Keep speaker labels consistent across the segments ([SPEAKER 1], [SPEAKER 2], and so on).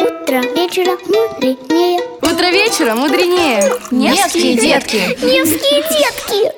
[SPEAKER 1] Утро вечера мудренее.
[SPEAKER 2] Утро вечера мудренее. Невские детки.
[SPEAKER 1] Невские детки.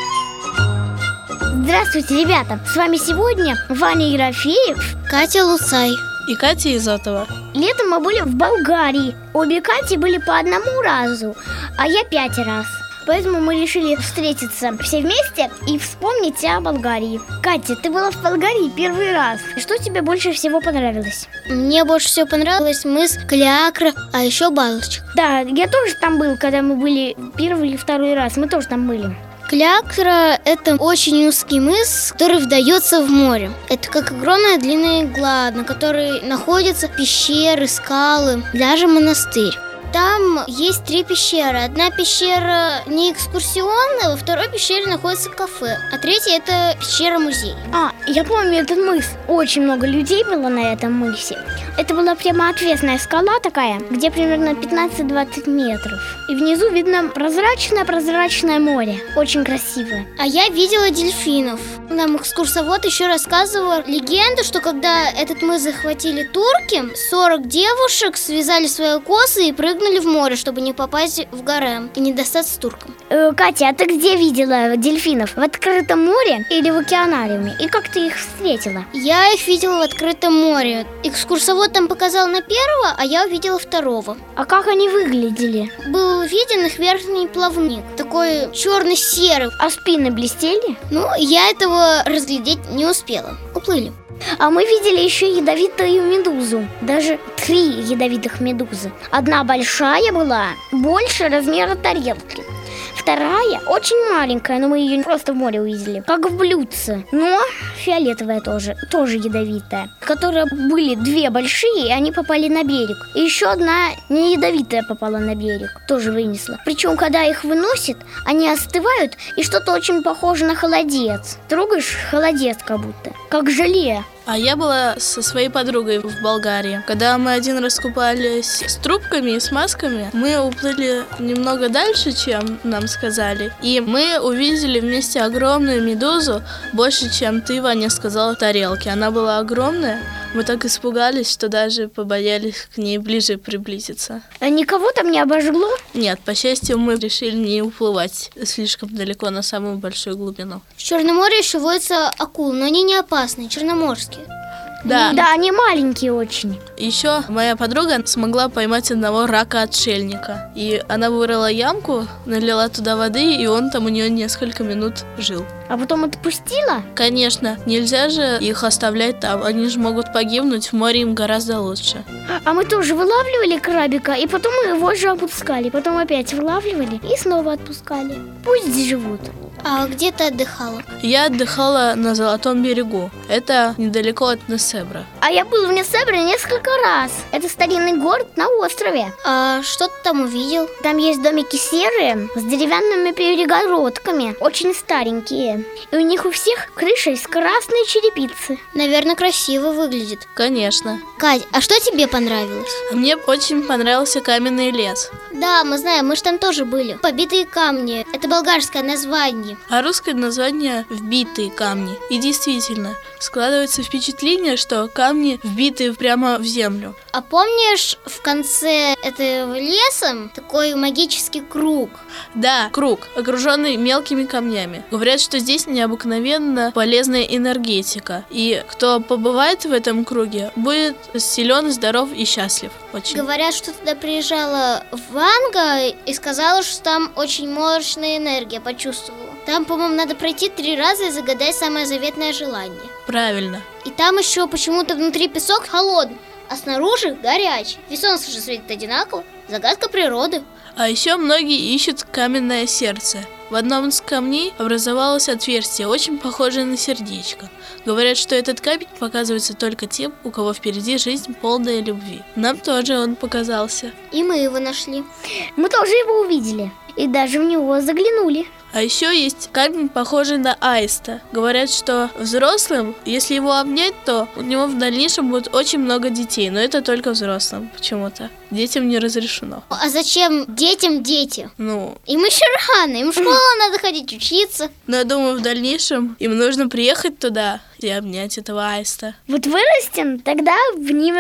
[SPEAKER 1] Здравствуйте, ребята. С вами сегодня Ваня Ерофеев,
[SPEAKER 3] Катя Луцай
[SPEAKER 4] и Катя Изотова.
[SPEAKER 1] Летом мы были в Болгарии. Обе Кати были по одному разу, а я 5 раз. Поэтому мы решили встретиться все вместе и вспомнить о Болгарии. Катя, ты была в Болгарии первый раз. Что тебе больше всего понравилось?
[SPEAKER 3] Мне больше всего понравилось мыс Клякра, а еще Балчик.
[SPEAKER 1] Да, я тоже там был, когда мы были первый и второй раз. Мы тоже там были.
[SPEAKER 3] Клякра – это очень узкий мыс, который вдается в море. Это как огромная длинная игла, на которой находятся пещеры, скалы, даже монастырь. Там есть 3 пещеры. Одна пещера не экскурсионная, во второй пещере находится кафе, а третья – это пещера-музей.
[SPEAKER 1] Я помню этот мыс. Очень много людей было на этом мысе. Это была прямо отвесная скала такая, где примерно 15-20 метров. И внизу видно прозрачное море. Очень красивое.
[SPEAKER 3] А я видела дельфинов. Нам экскурсовод еще рассказывал легенду, что когда этот мыс захватили турки, 40 девушек связали свои косы и прыгнули в море, чтобы не попасть в гарем и не достаться туркам.
[SPEAKER 1] Катя, а ты где видела дельфинов? В открытом море или в океанариуме? И как ты их встретила?
[SPEAKER 3] Я их видела в открытом море. Экскурсовод там показал на первого, а я увидела второго.
[SPEAKER 1] А как они выглядели?
[SPEAKER 3] Был виден их верхний плавник, такой черно-серый.
[SPEAKER 1] А спины блестели?
[SPEAKER 3] Я этого разглядеть не успела. Уплыли.
[SPEAKER 1] А мы видели еще ядовитую медузу. Даже 3 ядовитых медузы. Одна большая была, больше размера тарелки. Вторая очень маленькая, но мы ее просто в море увидели, как в блюдце. Но фиолетовая тоже ядовитая. Которые были 2 большие, и они попали на берег. И еще одна не ядовитая попала на берег, тоже вынесла. Причем, когда их выносят, они остывают, и что-то очень похоже на холодец. Трогаешь холодец как будто, как желе.
[SPEAKER 4] А я была со своей подругой в Болгарии. Когда мы один раз купались с трубками и с масками, мы уплыли немного дальше, чем нам сказали. И мы увидели вместе огромную медузу, больше, чем ты, Ваня, сказала, в тарелке. Она была огромная. Мы так испугались, что даже побоялись к ней ближе приблизиться.
[SPEAKER 1] А никого там не обожгло?
[SPEAKER 4] Нет, по счастью, мы решили не уплывать слишком далеко на самую большую глубину.
[SPEAKER 3] В Черном море еще водятся акулы, но они не опасные, черноморские.
[SPEAKER 4] Да,
[SPEAKER 1] они маленькие очень.
[SPEAKER 4] Еще моя подруга смогла поймать одного рака-отшельника. И она вырыла ямку, налила туда воды, и он там у нее несколько минут жил.
[SPEAKER 1] А потом отпустила?
[SPEAKER 4] Конечно, нельзя же их оставлять там. Они же могут погибнуть, в море им гораздо лучше.
[SPEAKER 1] А мы тоже вылавливали крабика, и потом мы его же опускали. Потом опять вылавливали и снова отпускали. Пусть живут.
[SPEAKER 3] А где ты отдыхала?
[SPEAKER 4] Я отдыхала на Золотом берегу. Это недалеко от Несебра.
[SPEAKER 1] А я был в Несебре несколько раз. Это старинный город на острове.
[SPEAKER 3] А что ты там увидел?
[SPEAKER 1] Там есть домики серые с деревянными перегородками, очень старенькие. И у них у всех крыша из красной черепицы.
[SPEAKER 3] Наверное, красиво выглядит.
[SPEAKER 4] Конечно.
[SPEAKER 3] Кать, а что тебе понравилось?
[SPEAKER 4] Мне очень понравился каменный лес.
[SPEAKER 3] Да, мы знаем, мы же там тоже были. Побитые камни. Это болгарское название.
[SPEAKER 4] А русское название «вбитые камни». И действительно, складывается впечатление, что камни вбиты прямо в землю.
[SPEAKER 3] А помнишь, в конце этого леса такой магический круг?
[SPEAKER 4] Да, круг, окруженный мелкими камнями. Говорят, что здесь необыкновенно полезная энергетика. И кто побывает в этом круге, будет силен, здоров и счастлив. Очень.
[SPEAKER 3] Говорят, что туда приезжала Ванга и сказала, что там очень мощная энергия, почувствовала. Там, по-моему, надо пройти 3 раза и загадать самое заветное желание.
[SPEAKER 4] Правильно.
[SPEAKER 3] И там еще почему-то внутри песок холодный, а снаружи горячий. Ведь солнце же светит одинаково. Загадка природы.
[SPEAKER 4] А еще многие ищут каменное сердце. В одном из камней образовалось отверстие, очень похожее на сердечко. Говорят, что этот камень показывается только тем, у кого впереди жизнь полная любви. Нам тоже он показался.
[SPEAKER 3] И мы его нашли.
[SPEAKER 1] Мы тоже его увидели и даже в него заглянули.
[SPEAKER 4] А еще есть камень, похожий на аиста. Говорят, что взрослым, если его обнять, то у него в дальнейшем будет очень много детей. Но это только взрослым почему-то. Детям не разрешено.
[SPEAKER 3] А зачем детям дети? Им еще рано, им в школу надо ходить, учиться.
[SPEAKER 4] Но я думаю, в дальнейшем им нужно приехать туда и обнять этого аиста.
[SPEAKER 1] Вот вырастем, тогда обнимем.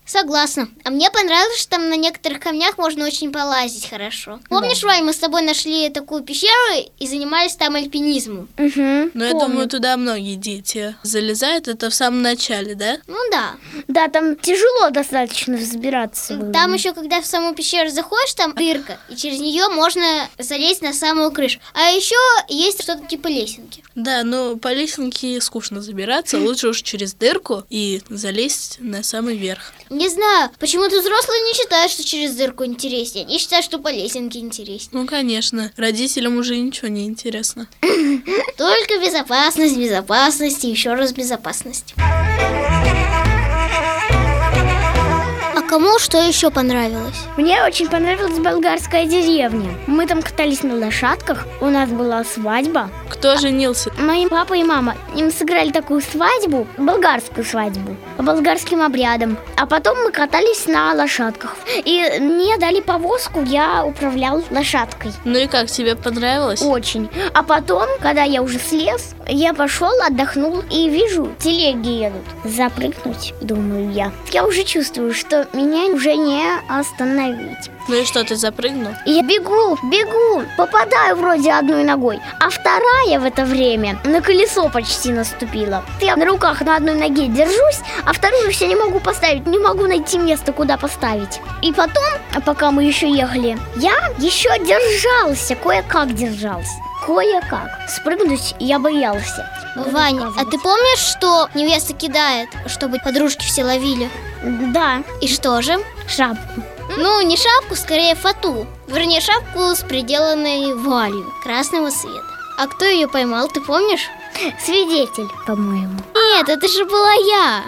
[SPEAKER 3] Согласна. А мне понравилось, что там на некоторых камнях можно очень полазить хорошо. Помнишь, Вань, мы с тобой нашли такую пещеру и занимались там альпинизмом?
[SPEAKER 4] Но я думаю, туда многие дети залезают. Это в самом начале, да?
[SPEAKER 3] Ну да.
[SPEAKER 1] Да, там тяжело достаточно взбираться было.
[SPEAKER 3] Там еще, когда в саму пещеру заходишь, там дырка, и через нее можно залезть на самую крышу. А еще есть что-то типа лесенки.
[SPEAKER 4] Да, но по лесенке скучно забираться. Лучше уж через дырку и залезть на самый верх.
[SPEAKER 3] Не знаю, почему-то взрослые не считают, что через дырку интереснее. Они считают, что по лесенке интереснее.
[SPEAKER 4] Ну, конечно. Родителям уже ничего не интересно.
[SPEAKER 3] Только безопасность, безопасность и еще раз безопасность. А кому что еще понравилось?
[SPEAKER 1] Мне очень понравилась болгарская деревня. Мы там катались на лошадках, у нас была свадьба.
[SPEAKER 4] Кто женился?
[SPEAKER 1] Мои папа и мама, им сыграли такую свадьбу, болгарскую свадьбу, по болгарским обрядам. А потом мы катались на лошадках. И мне дали повозку, я управлял лошадкой.
[SPEAKER 4] Ну и как, тебе понравилось?
[SPEAKER 1] Очень. А потом, когда я уже слез, я пошел, отдохнул и вижу, телеги едут. Запрыгнуть, думаю я. Я уже чувствую, что меня уже не остановить.
[SPEAKER 4] Ну и что, ты запрыгнул?
[SPEAKER 1] И я бегу, попадаю вроде одной ногой, а вторая в это время на колесо почти наступила. Я на руках на одной ноге держусь, а вторую все не могу поставить, не могу найти место, куда поставить. И потом, пока мы еще ехали, я еще держался, кое-как держался. Кое-как. Спрыгнуть я боялся.
[SPEAKER 3] Ваня, а ты помнишь, что невеста кидает, чтобы подружки все ловили?
[SPEAKER 1] Да,
[SPEAKER 3] И что же?
[SPEAKER 1] шапку.
[SPEAKER 3] Ну, не шапку, скорее фату. Вернее, шапку с приделанной вуалью красного цвета. А кто ее поймал, ты помнишь?
[SPEAKER 1] Свидетель, по-моему.
[SPEAKER 3] Нет, это же была я.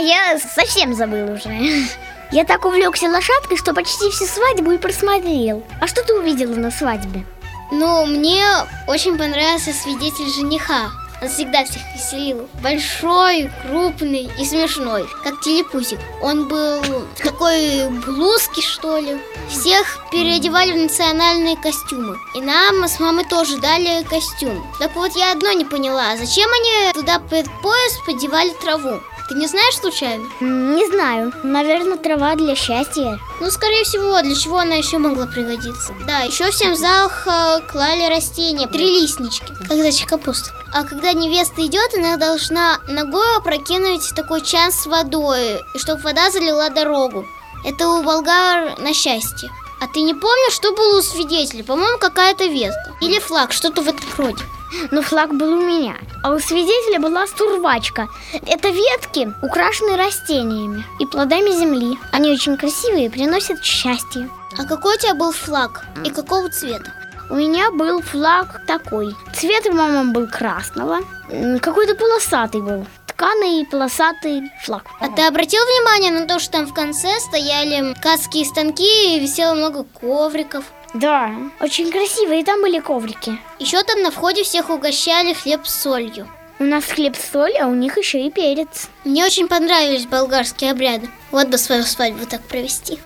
[SPEAKER 1] Я совсем забыл уже. Я так увлекся лошадкой, что почти всю свадьбу и просмотрел. А что ты увидела на свадьбе?
[SPEAKER 3] Ну, мне очень понравился свидетель жениха. Он всегда всех веселил. Большой, крупный и смешной, как телепузик. Он был в такой блузке, что ли. Всех переодевали в национальные костюмы. И нам с мамой тоже дали костюм. Так вот, я одно не поняла. Зачем они туда под пояс подевали траву? Ты не знаешь случайно?
[SPEAKER 1] Не знаю. Наверное, трава для счастья.
[SPEAKER 3] Ну, скорее всего, для чего она еще могла пригодиться. Да, еще всем в залах клали растения, трилистнички, как зайчья капуста. А когда невеста идет, она должна ногой опрокинуть такой чан с водой, и чтобы вода залила дорогу. Это у болгар на счастье. А ты не помнишь, что было у свидетеля? По-моему, какая-то ветка. Или флаг, что-то в этом роде.
[SPEAKER 1] Но флаг был у меня. А у свидетеля была стурвачка. Это ветки, украшенные растениями и плодами земли. Они очень красивые и приносят счастье.
[SPEAKER 3] А какой у тебя был флаг? И какого цвета?
[SPEAKER 1] У меня был флаг такой. Цвет, по-моему, был красного. Какой-то полосатый был. Тканый полосатый флаг.
[SPEAKER 3] А ты обратил внимание на то, что там в конце стояли ткацкие станки и висело много ковриков?
[SPEAKER 1] Да, очень красиво, и там были коврики.
[SPEAKER 3] Еще там на входе всех угощали хлеб с солью.
[SPEAKER 1] У нас хлеб с солью, а у них еще и перец.
[SPEAKER 3] Мне очень понравились болгарские обряды. Вот бы свою свадьбу так провести.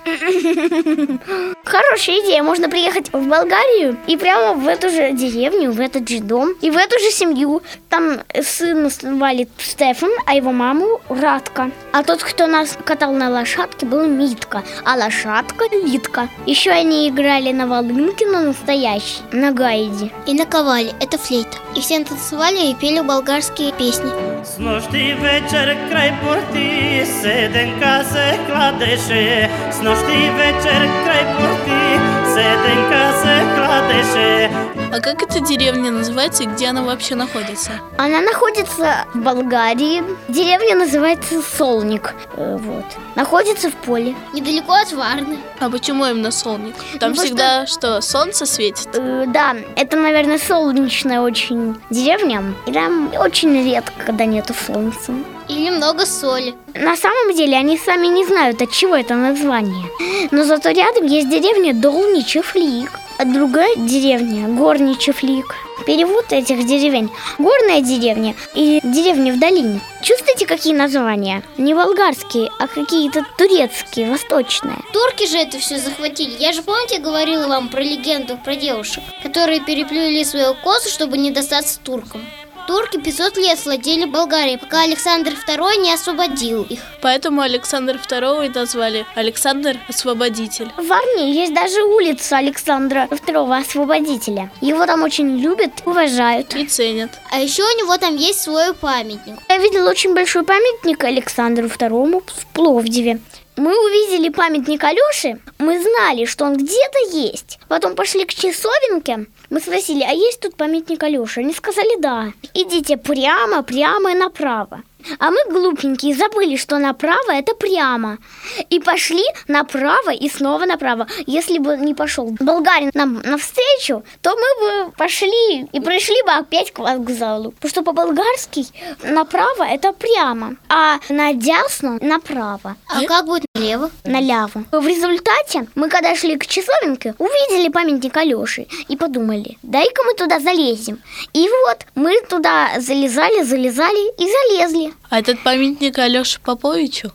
[SPEAKER 1] Хорошая идея, можно приехать в Болгарию и прямо в эту же деревню, в этот же дом и в эту же семью. Там сына звали Стефан, а его маму Радка. А тот, кто нас катал на лошадке, был Митка, а лошадка Литка. Еще они играли на волынке, на настоящей, на гайде.
[SPEAKER 3] И на ковале, это флейта. И все танцевали и пели болгарские песни.
[SPEAKER 5] С нощи вечер край порти, седенка се кладеше. С нощи вечер край порти, седенка се кладеше.
[SPEAKER 4] А как эта деревня называется и где она вообще находится?
[SPEAKER 1] Она находится в Болгарии. Деревня называется Солник. Вот. Находится в поле.
[SPEAKER 3] Недалеко от Варны.
[SPEAKER 4] А почему именно Солник? Там
[SPEAKER 1] Ну,
[SPEAKER 4] всегда что, солнце светит?
[SPEAKER 1] Да, это, наверное, солнечная очень деревня. И там очень редко, когда нету солнца.
[SPEAKER 3] Или много соли.
[SPEAKER 1] На самом деле они сами не знают, от чего это название. Но зато рядом есть деревня Долни Чифлик, а другая деревня Горни Чифлик. Перевод этих деревень: горная деревня и деревня в долине. Чувствуете, какие названия? Не болгарские, а какие-то турецкие, восточные.
[SPEAKER 3] Турки же это все захватили. Я же, помните, говорила вам про легенду про девушек, которые переплели свою косу, чтобы не достаться туркам. Турки 500 лет владели Болгарией, пока Александр II не освободил их.
[SPEAKER 4] Поэтому Александра II и назвали Александр Освободитель.
[SPEAKER 1] В Армии есть даже улица Александра II Освободителя. Его там очень любят, уважают.
[SPEAKER 4] И ценят.
[SPEAKER 3] А еще у него там есть свой памятник.
[SPEAKER 1] Я видела очень большой памятник Александру II в Пловдиве. Мы увидели памятник Алёше, мы знали, что он где-то есть. Потом пошли к часовенке, мы спросили, а есть тут памятник Алёше? Они сказали, да. Идите прямо и направо. А мы, глупенькие, забыли, что направо это прямо. И пошли направо и снова направо. Если бы не пошел болгарин нам навстречу, то мы бы пошли и пришли бы опять к вокзалу. Потому что по-болгарски направо это прямо, а надясно направо.
[SPEAKER 3] А как будет налево?
[SPEAKER 1] Наляво. В результате мы, когда шли к часовенке, увидели памятник Алёши и подумали, дай-ка мы туда залезем. И вот мы туда залезали и залезли.
[SPEAKER 4] А этот памятник Алёше Поповичу?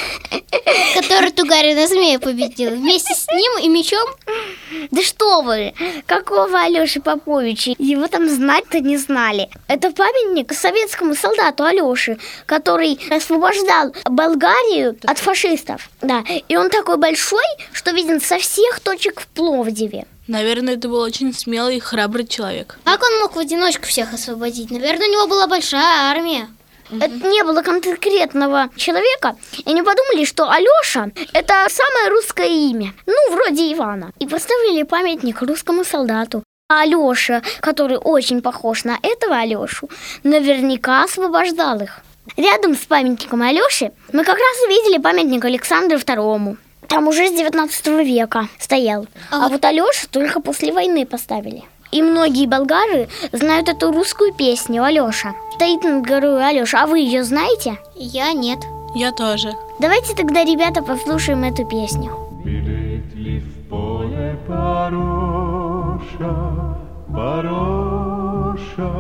[SPEAKER 3] Который Тугарина змея победил. Вместе с ним и мечом?
[SPEAKER 1] Да что вы, какого Алёши Поповича? Его там знать-то не знали. Это памятник советскому солдату Алёше, который освобождал Болгарию от фашистов. Да, и он такой большой, что виден со всех точек в Пловдиве.
[SPEAKER 4] Наверное, это был очень смелый и храбрый человек.
[SPEAKER 3] Как он мог в одиночку всех освободить? Наверное, у него была большая армия.
[SPEAKER 1] Это не было конкретного человека. И они подумали, что Алёша – это самое русское имя. Ну, вроде Ивана. И поставили памятник русскому солдату. А Алёша, который очень похож на этого Алёшу, наверняка освобождал их. Рядом с памятником Алёши мы как раз увидели памятник Александру II. Там уже с 19 века стоял. А вот Алёшу только после войны поставили. И многие болгары знают эту русскую песню «Алёша». Стоит над горой Алёша. А вы ее знаете?
[SPEAKER 3] Я нет.
[SPEAKER 4] Я тоже.
[SPEAKER 1] Давайте тогда, ребята, послушаем эту песню.
[SPEAKER 6] Билет ли в поле Пароша, Пароша,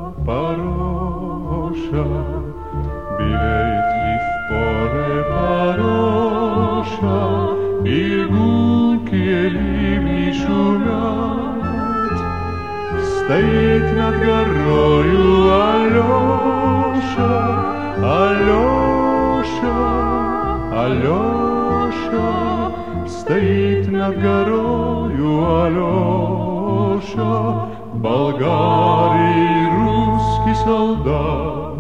[SPEAKER 6] Пароша? Билет ли в поле Пароша, и гулкие ливни шумят? Стоит над горою Алёша, Алёша, Алёша. Стоит над горою Алёша, болгарий, русский солдат.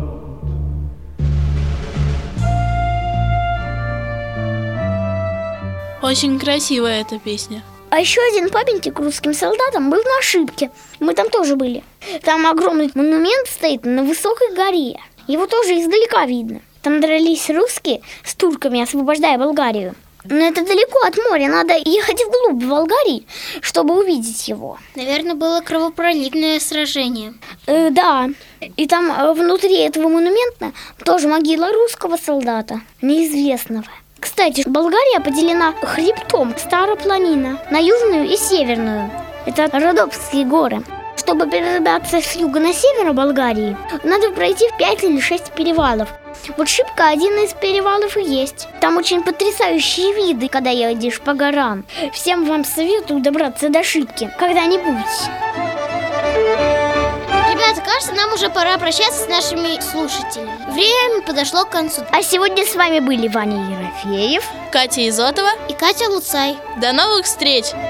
[SPEAKER 4] Очень красивая эта песня.
[SPEAKER 1] А еще один памятник русским солдатам был на Шипке. Мы там тоже были. Там огромный монумент стоит на высокой горе. Его тоже издалека видно. Там дрались русские с турками, освобождая Болгарию. Но это далеко от моря, надо ехать вглубь Болгарии, чтобы увидеть его.
[SPEAKER 3] Наверное, было кровопролитное сражение.
[SPEAKER 1] Да, и там внутри этого монумента тоже могила русского солдата, неизвестного. Кстати, Болгария поделена хребтом Старопланина на южную и северную. Это Родопские горы. Чтобы перебраться с юга на север Болгарии, надо пройти 5 или 6 перевалов. Вот Шипка один из перевалов и есть. Там очень потрясающие виды, когда едешь по горам. Всем вам советую добраться до Шипки когда-нибудь.
[SPEAKER 3] Ребята, кажется, нам уже пора прощаться с нашими слушателями. Время подошло к концу.
[SPEAKER 1] А сегодня с вами были Ваня Ерофеев,
[SPEAKER 4] Катя Изотова
[SPEAKER 3] И Катя Луцай.
[SPEAKER 4] До новых встреч!